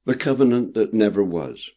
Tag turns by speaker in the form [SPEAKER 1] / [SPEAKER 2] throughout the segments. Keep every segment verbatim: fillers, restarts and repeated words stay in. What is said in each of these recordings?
[SPEAKER 1] The covenant that never was.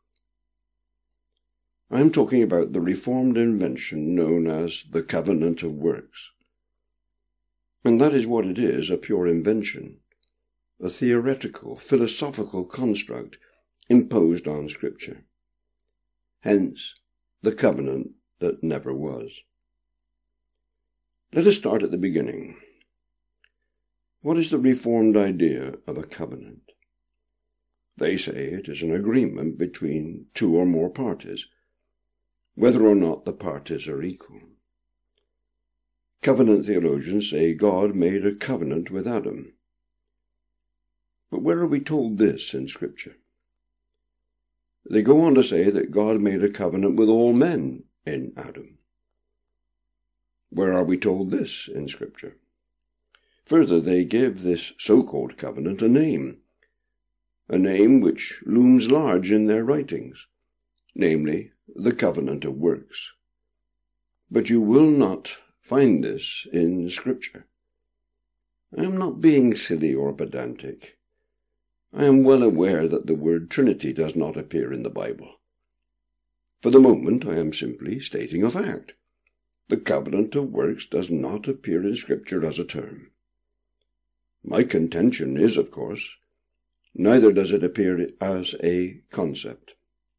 [SPEAKER 1] I am talking about the Reformed invention known as the covenant of works. And that is what it is, a pure invention, a theoretical, philosophical construct imposed on Scripture. Hence, the covenant that never was. Let us start at the beginning. What is the Reformed idea of a covenant? They say it is an agreement between two or more parties, whether or not the parties are equal. Covenant theologians say God made a covenant with Adam. But where are we told this in Scripture? They go on to say that God made a covenant with all men in Adam. Where are we told this in Scripture? Further, they give this so-called covenant a name, a name which looms large in their writings, namely, the covenant of works. But you will not find this in Scripture. I am not being silly or pedantic. I am well aware that the word Trinity does not appear in the Bible. For the moment, I am simply stating a fact. The covenant of works does not appear in Scripture as a term. My contention is, of course, neither does it appear as a concept.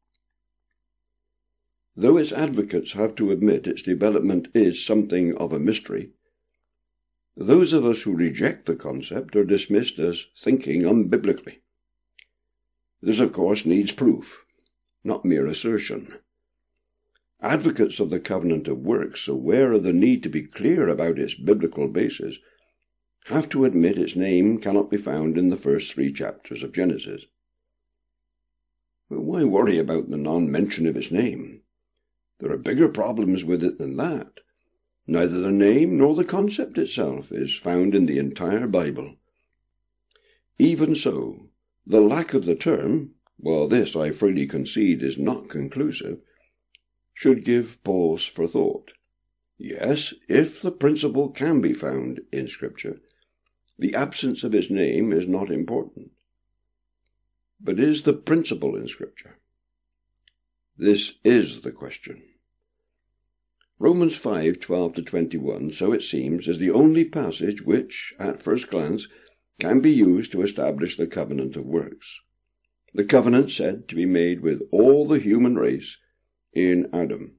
[SPEAKER 1] Though its advocates have to admit its development is something of a mystery, those of us who reject the concept are dismissed as thinking unbiblically. This, of course, needs proof, not mere assertion. Advocates of the covenant of works, aware of the need to be clear about its biblical basis, have to admit its name cannot be found in the first three chapters of Genesis. But why worry about the non-mention of its name? There are bigger problems with it than that. Neither the name nor the concept itself is found in the entire Bible. Even so, the lack of the term, while this I freely concede is not conclusive, should give pause for thought. Yes, if the principle can be found in Scripture, the absence of its name is not important. But is the principle in Scripture? This is the question. Romans five, twelve to twenty-one, so it seems, is the only passage which, at first glance, can be used to establish the covenant of works. The covenant said to be made with all the human race in Adam.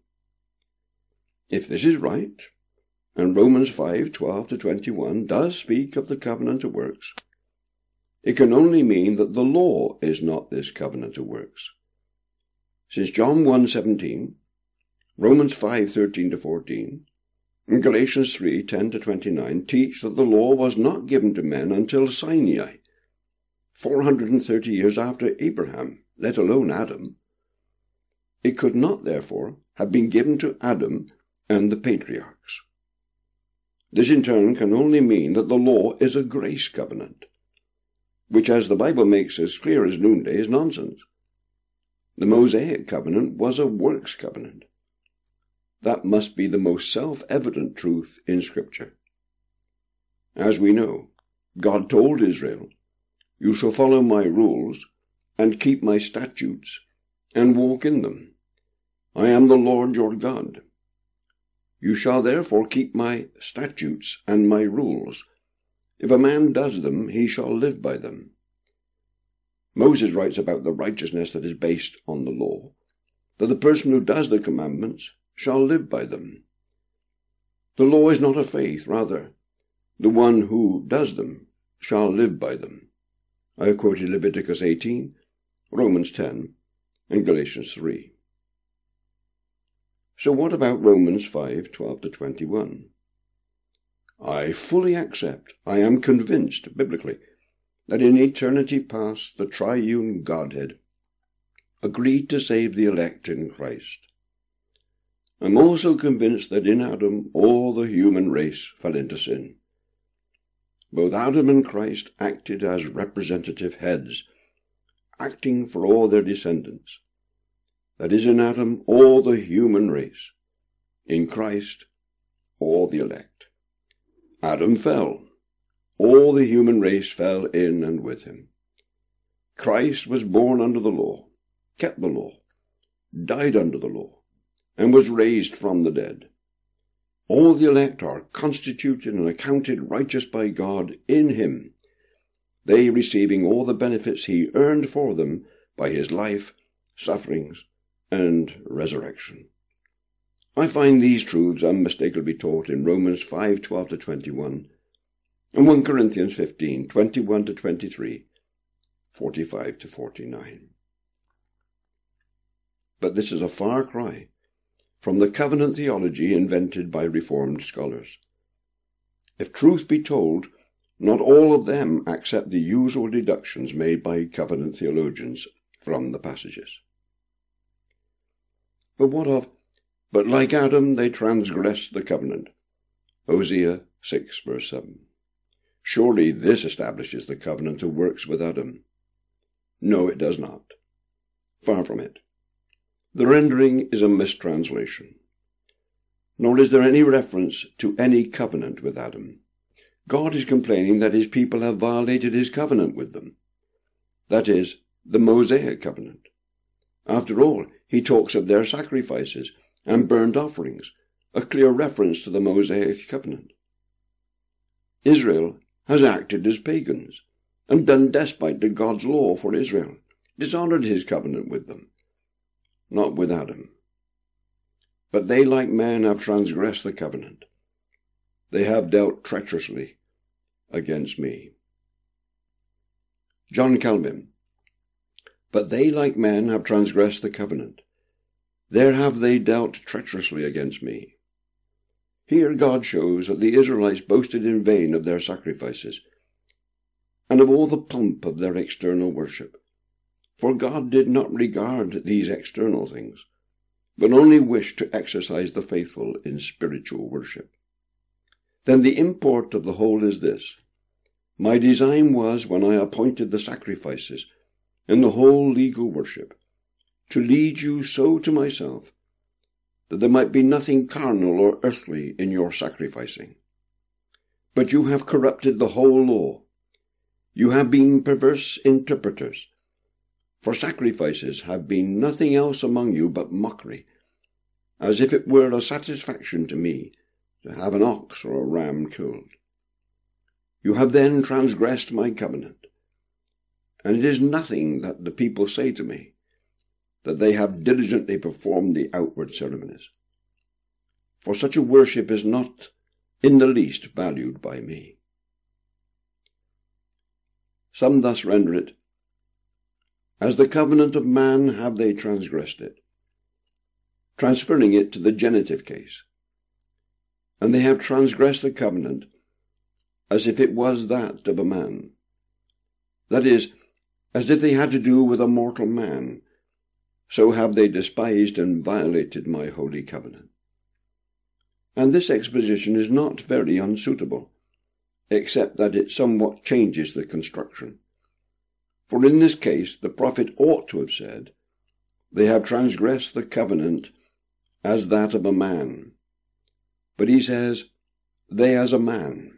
[SPEAKER 1] If this is right, and Romans five, twelve to twenty-one does speak of the covenant of works, it can only mean that the law is not this covenant of works. Since John one, seventeen, Romans five, thirteen to fourteen, and Galatians three, ten to twenty-nine teach that the law was not given to men until Sinai, four hundred thirty years after Abraham, let alone Adam. It could not, therefore, have been given to Adam and the patriarchs. This in turn can only mean that the law is a grace covenant, which, as the Bible makes as clear as noonday, is nonsense. The Mosaic covenant was a works covenant. That must be the most self-evident truth in Scripture. As we know, God told Israel, "You shall follow my rules, and keep my statutes, and walk in them. I am the Lord your God. You shall therefore keep my statutes and my rules. If a man does them, he shall live by them." Moses writes about the righteousness that is based on the law, that the person who does the commandments shall live by them. The law is not of faith, rather, the one who does them shall live by them. I have quoted Leviticus eighteen, Romans ten, and Galatians three. So what about Romans five, twelve to twenty-one? I fully accept, I am convinced, biblically, that in eternity past the triune Godhead agreed to save the elect in Christ. I am also convinced that in Adam all the human race fell into sin. Both Adam and Christ acted as representative heads, acting for all their descendants. That is, in Adam, all the human race. In Christ, all the elect. Adam fell. All the human race fell in and with him. Christ was born under the law, kept the law, died under the law, and was raised from the dead. All the elect are constituted and accounted righteous by God in him, they receiving all the benefits he earned for them by his life, sufferings, and resurrection. I find these truths unmistakably taught in Romans five twelve to twenty-one, and First Corinthians fifteen twenty-one to twenty-three, forty-five to forty-nine. But this is a far cry from the covenant theology invented by Reformed scholars. If truth be told, not all of them accept the usual deductions made by covenant theologians from the passages. But what of, but like Adam they transgressed the covenant? Hosea six verse seven. Surely this establishes the covenant of works with Adam. No, it does not. Far from it. The rendering is a mistranslation. Nor is there any reference to any covenant with Adam. God is complaining that his people have violated his covenant with them. That is, the Mosaic covenant. After all, he talks of their sacrifices and burnt offerings, a clear reference to the Mosaic covenant. Israel has acted as pagans, and done despite to God's law for Israel, dishonored his covenant with them, not with Adam. But they, like men, have transgressed the covenant. They have dealt treacherously against me. John Calvin. But they, like men, have transgressed the covenant. There have they dealt treacherously against me. Here God shows that the Israelites boasted in vain of their sacrifices, and of all the pomp of their external worship. For God did not regard these external things, but only wished to exercise the faithful in spiritual worship. Then the import of the whole is this: my design was, when I appointed the sacrifices and the whole legal worship, to lead you so to myself, that there might be nothing carnal or earthly in your sacrificing. But you have corrupted the whole law. You have been perverse interpreters. For sacrifices have been nothing else among you but mockery, as if it were a satisfaction to me to have an ox or a ram killed. You have then transgressed my covenant, and it is nothing that the people say to me, that they have diligently performed the outward ceremonies. For such a worship is not in the least valued by me. Some thus render it, as the covenant of man have they transgressed it, transferring it to the genitive case. And they have transgressed the covenant as if it was that of a man. That is, as if they had to do with a mortal man. So have they despised and violated my holy covenant. And this exposition is not very unsuitable, except that it somewhat changes the construction. For in this case the prophet ought to have said, they have transgressed the covenant as that of a man. But he says, they as a man.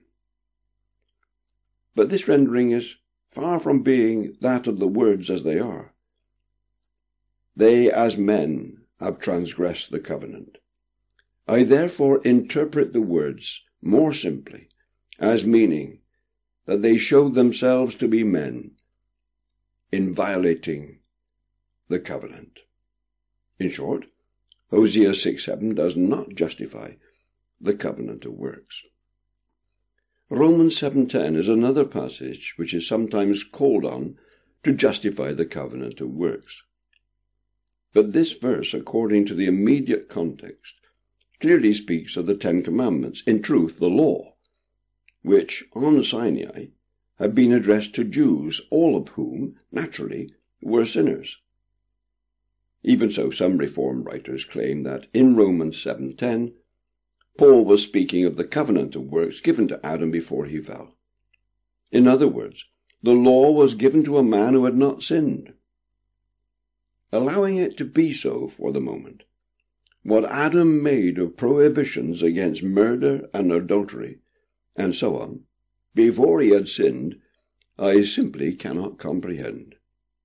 [SPEAKER 1] But this rendering is far from being that of the words as they are. They as men have transgressed the covenant. I therefore interpret the words more simply, as meaning that they showed themselves to be men in violating the covenant. In short, Hosea six seven does not justify the covenant of works. Romans seven ten is another passage which is sometimes called on to justify the covenant of works. But this verse, according to the immediate context, clearly speaks of the Ten Commandments, in truth the law, which, on Sinai, had been addressed to Jews, all of whom, naturally, were sinners. Even so, some Reformed writers claim that in Romans seven ten, Paul was speaking of the covenant of works given to Adam before he fell. In other words, the law was given to a man who had not sinned. Allowing it to be so for the moment, what Adam made of prohibitions against murder and adultery, and so on, before he had sinned, I simply cannot comprehend.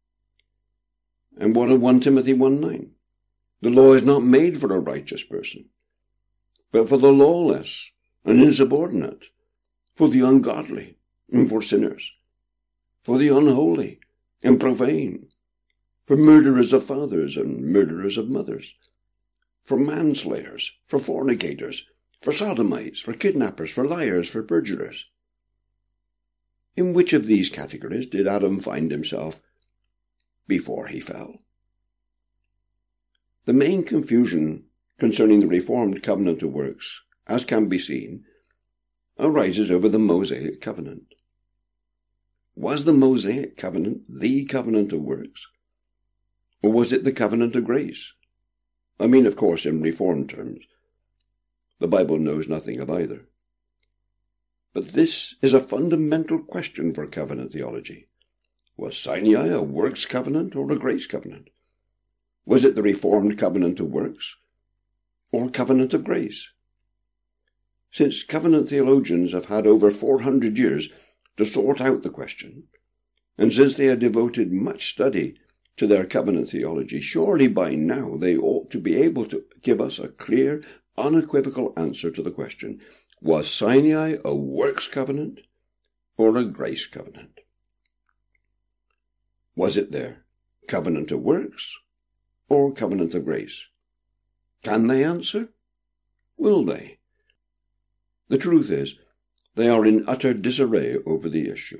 [SPEAKER 1] And what of First Timothy one nine? The law is not made for a righteous person, but for the lawless and insubordinate, for the ungodly and for sinners, for the unholy and profane, for murderers of fathers and murderers of mothers, for manslayers, for fornicators, for sodomites, for kidnappers, for liars, for perjurers. In which of these categories did Adam find himself before he fell? The main confusion concerning the Reformed covenant of works, as can be seen, arises over the Mosaic covenant. Was the Mosaic covenant the covenant of works, or was it the covenant of grace? I mean, of course, in Reformed terms. The Bible knows nothing of either. But this is a fundamental question for covenant theology. Was Sinai a works covenant or a grace covenant? Was it the Reformed covenant of works or covenant of grace? Since covenant theologians have had over four hundred years to sort out the question, and since they have devoted much study to their covenant theology, surely by now they ought to be able to give us a clear, unequivocal answer to the question, was Sinai a works covenant or a grace covenant? Was it their covenant of works or covenant of grace? Can they answer? Will they? The truth is, they are in utter disarray over the issue.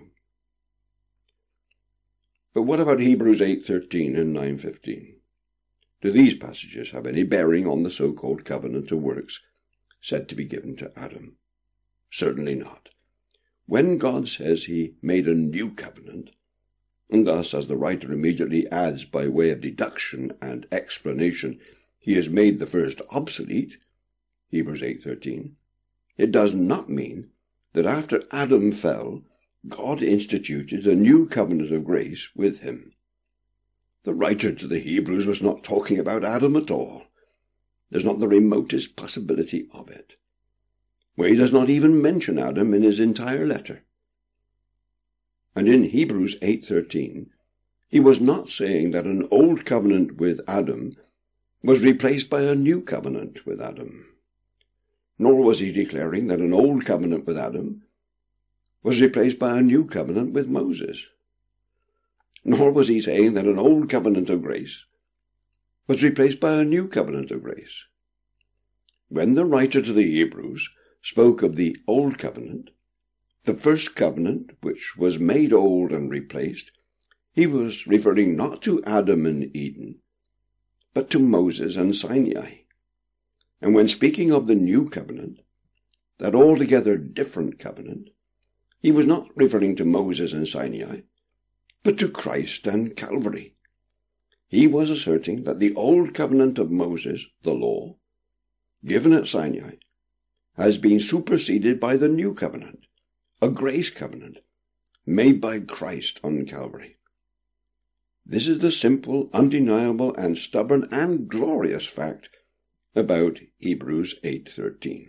[SPEAKER 1] But what about Hebrews eight thirteen and nine fifteen? Do these passages have any bearing on the so-called covenant of works said to be given to Adam? Certainly not. When God says he made a new covenant, and thus, as the writer immediately adds by way of deduction and explanation, he has made the first obsolete, Hebrews eight thirteen, it does not mean that after Adam fell, God instituted a new covenant of grace with him. The writer to the Hebrews was not talking about Adam at all. There's not the remotest possibility of it. Well, he does not even mention Adam in his entire letter. And in Hebrews eight thirteen, he was not saying that an old covenant with Adam was replaced by a new covenant with Adam. Nor was he declaring that an old covenant with Adam was replaced by a new covenant with Moses. Nor was he saying that an old covenant of grace was replaced by a new covenant of grace. When the writer to the Hebrews spoke of the old covenant, the first covenant which was made old and replaced, he was referring not to Adam and Eden, but to Moses and Sinai. And when speaking of the new covenant, that altogether different covenant, he was not referring to Moses and Sinai, but to Christ and Calvary. He was asserting that the old covenant of Moses, the law, given at Sinai, has been superseded by the new covenant, a grace covenant, made by Christ on Calvary. This is the simple, undeniable, and stubborn and glorious fact about Hebrews eight thirteen.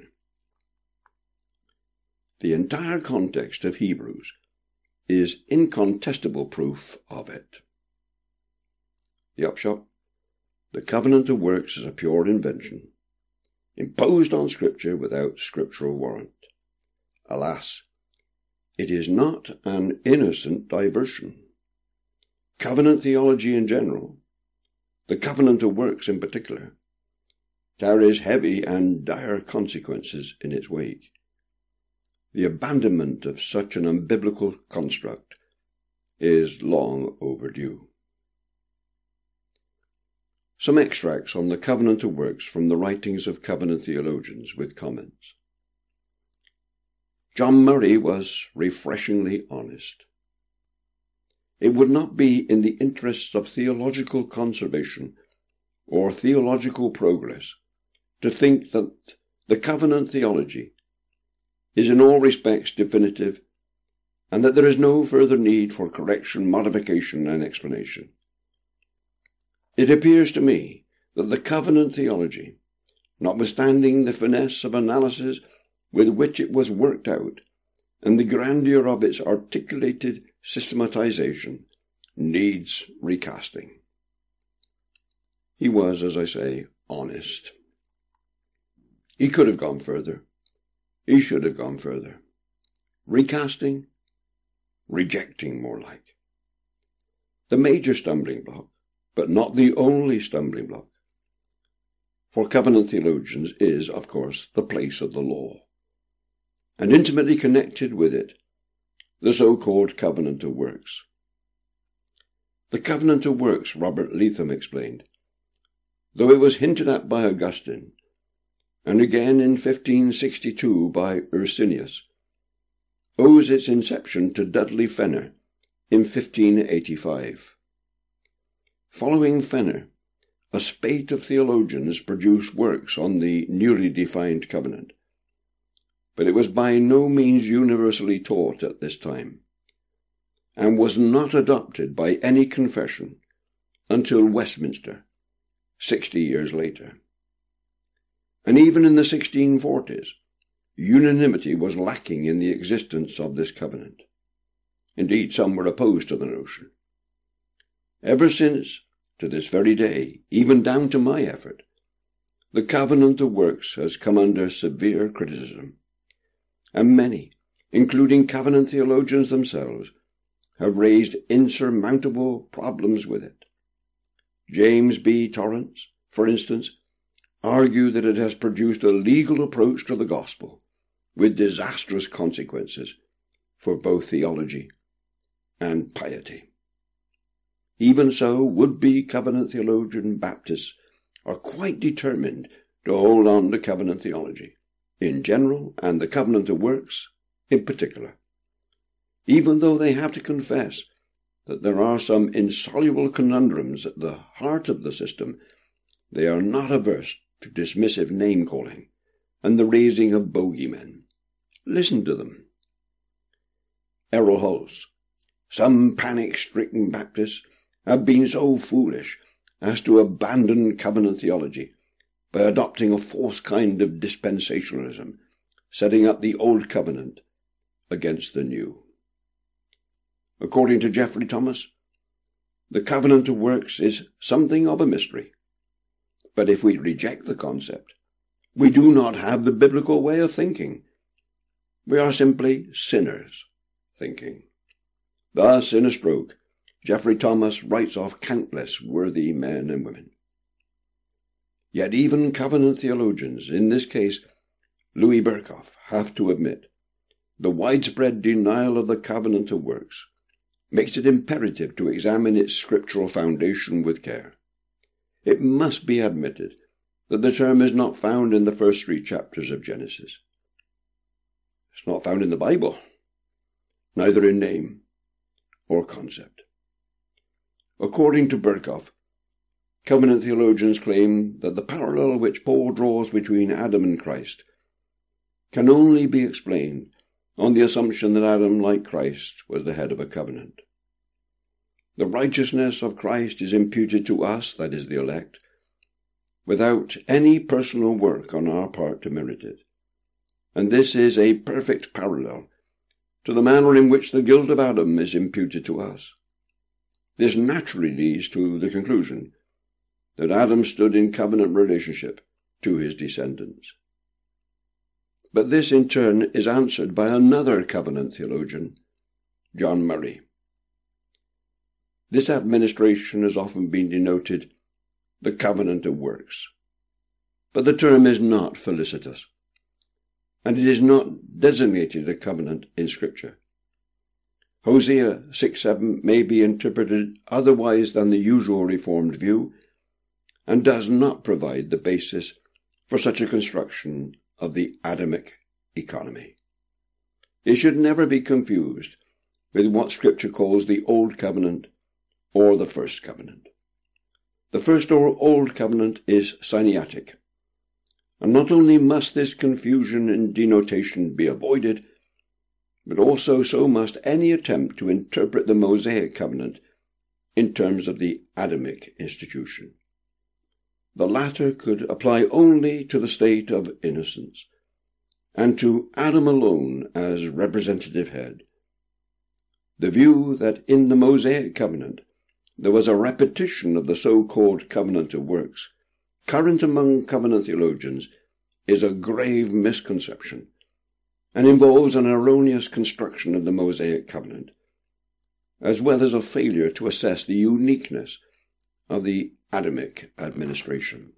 [SPEAKER 1] The entire context of Hebrews is incontestable proof of it. The upshot: the covenant of works is a pure invention, imposed on Scripture without scriptural warrant. Alas, it is not an innocent diversion. Covenant theology in general, the covenant of works in particular, carries heavy and dire consequences in its wake. The abandonment of such an unbiblical construct is long overdue. Some extracts on the covenant of works from the writings of covenant theologians with comments. John Murray was refreshingly honest. It would not be in the interests of theological conservation or theological progress to think that the covenant theology is in all respects definitive, and that there is no further need for correction, modification, and explanation. It appears to me that the covenant theology, notwithstanding the finesse of analysis with which it was worked out, and the grandeur of its articulated systematization, needs recasting. He was, as I say, honest. He could have gone further. He should have gone further. Recasting? Rejecting, more like. The major stumbling block, but not the only stumbling block, for covenant theologians is, of course, the place of the law, and intimately connected with it, the so-called covenant of works. The covenant of works, Robert Leatham explained, though it was hinted at by Augustine, and again in fifteen sixty-two by Ursinius, owes its inception to Dudley Fenner in fifteen eighty-five. Following Fenner, a spate of theologians produced works on the newly defined covenant, but it was by no means universally taught at this time, and was not adopted by any confession until Westminster, sixty years later. And even in the sixteen forties, unanimity was lacking in the existence of this covenant. Indeed, some were opposed to the notion. Ever since, to this very day, even down to my effort, the covenant of works has come under severe criticism, and many, including covenant theologians themselves, have raised insurmountable problems with it. James B. Torrance, for instance, argued that it has produced a legal approach to the gospel with disastrous consequences for both theology and piety. Even so, would-be covenant theologian Baptists are quite determined to hold on to covenant theology, in general, and the covenant of works in particular, even though they have to confess that there are some insoluble conundrums at the heart of the system. They are not averse to dismissive name-calling and the raising of bogeymen. Listen to them. Errol Hulse. Some panic-stricken Baptists have been so foolish as to abandon covenant theology by adopting a false kind of dispensationalism, setting up the old covenant against the new. According to Geoffrey Thomas, the covenant of works is something of a mystery. But if we reject the concept, we do not have the biblical way of thinking. We are simply sinners thinking. Thus, in a stroke, Geoffrey Thomas writes off countless worthy men and women. Yet even covenant theologians, in this case Louis Berkhof, have to admit the widespread denial of the covenant of works makes it imperative to examine its scriptural foundation with care. It must be admitted that the term is not found in the first three chapters of Genesis. It's not found in the Bible, neither in name or concept. According to Berkhof, covenant theologians claim that the parallel which Paul draws between Adam and Christ can only be explained on the assumption that Adam, like Christ, was the head of a covenant. The righteousness of Christ is imputed to us, that is, the elect, without any personal work on our part to merit it. And this is a perfect parallel to the manner in which the guilt of Adam is imputed to us. This naturally leads to the conclusion that Adam stood in covenant relationship to his descendants. But this in turn is answered by another covenant theologian, John Murray. This administration has often been denoted the covenant of works, but the term is not felicitous, and it is not designated a covenant in Scripture. Hosea six seven may be interpreted otherwise than the usual Reformed view, and does not provide the basis for such a construction of the Adamic economy. It should never be confused with what Scripture calls the Old Covenant or the First Covenant. The First or Old Covenant is Sinaitic, and not only must this confusion in denotation be avoided, but also so must any attempt to interpret the Mosaic Covenant in terms of the Adamic institution. The latter could apply only to the state of innocence, and to Adam alone as representative head. The view that in the Mosaic Covenant there was a repetition of the so-called covenant of works, current among covenant theologians, is a grave misconception and involves an erroneous construction of the Mosaic covenant, as well as a failure to assess the uniqueness of the Adamic administration.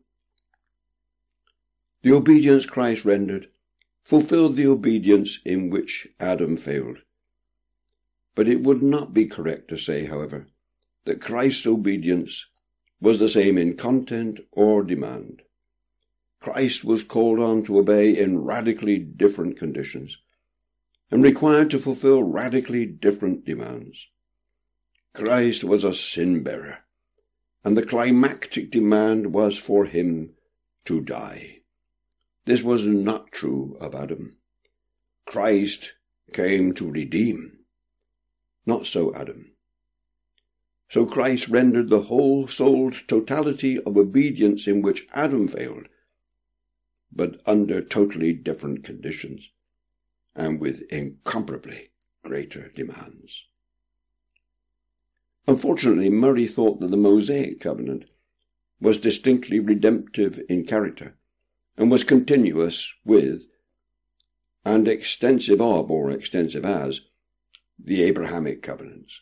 [SPEAKER 1] The obedience Christ rendered fulfilled the obedience in which Adam failed. But it would not be correct to say, however, that Christ's obedience was the same in content or demand. Christ was called on to obey in radically different conditions and required to fulfill radically different demands. Christ was a sin-bearer, and the climactic demand was for him to die. This was not true of Adam. Christ came to redeem. Not so Adam. So Christ rendered the whole-souled totality of obedience in which Adam failed, but under totally different conditions, and with incomparably greater demands. Unfortunately, Murray thought that the Mosaic covenant was distinctly redemptive in character, and was continuous with, and extensive of, or extensive as, the Abrahamic covenants.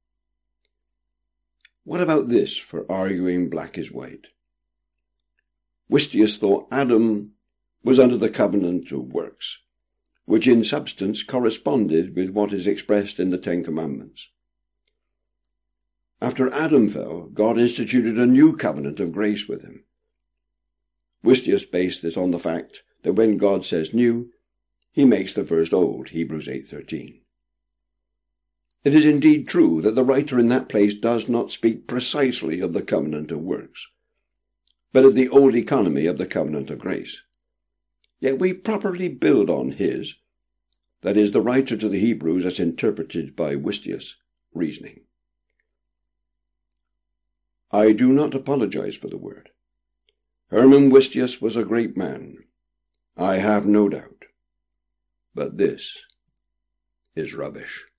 [SPEAKER 1] What about this for arguing black is white? Wistius thought Adam was under the covenant of works, which in substance corresponded with what is expressed in the Ten Commandments. After Adam fell, God instituted a new covenant of grace with him. Wistius based this on the fact that when God says new, he makes the first old, Hebrews eight thirteen. It is indeed true that the writer in that place does not speak precisely of the covenant of works, but of the old economy of the covenant of grace. Yet we properly build on his, that is, the writer to the Hebrews as interpreted by Wistius, reasoning. I do not apologize for the word. Herman Wistius was a great man, I have no doubt, but this is rubbish.